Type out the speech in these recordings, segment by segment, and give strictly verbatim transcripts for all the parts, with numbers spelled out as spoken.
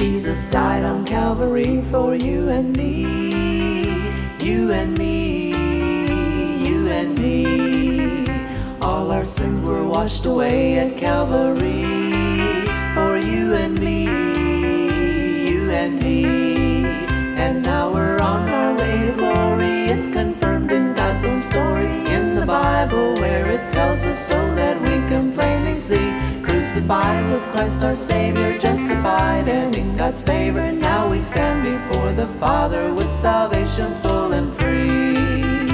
Jesus died on Calvary for you and me, you and me, you and me. All our sins were washed away at Calvary for you and me, you and me. And now we're on our way to glory. It's confirmed in God's own story in the Bible, where it tells us so that we can plainly see. Crucified with Christ our Savior, justified and in God's favor. Now we stand before the Father with salvation full and free.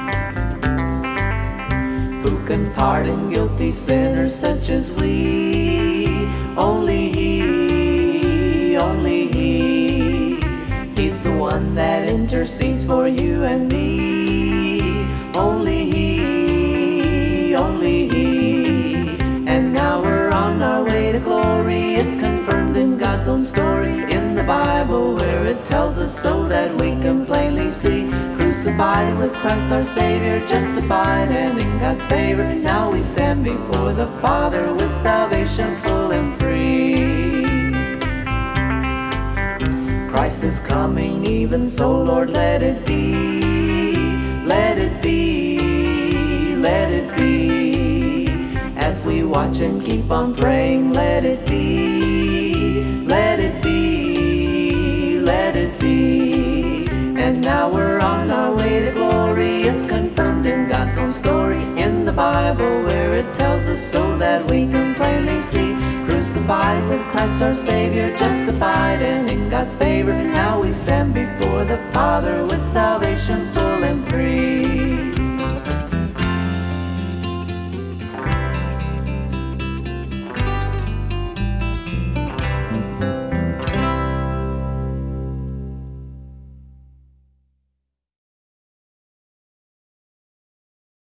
Who can pardon guilty sinners such as we? Only He, only He. He's the one that intercedes for you and me. Only He, only He. And now we're on our way to glory. It's confirmed in God's own story in the Bible, where it tells us so that we can plainly see. Crucified with Christ our Savior, justified and in God's favor. Now we stand before the Father with salvation full and free. Christ is coming, even so, Lord, let it be, let it be, let it be. As we watch and keep on praying, let it be, let it be, let it be. And now we're on our way to glory. It's confirmed in God's own story in the Bible, where it tells us so that we can plainly see. Crucified with Christ our Savior, justified and in God's favor. Now we stand before the Father with salvation full and free.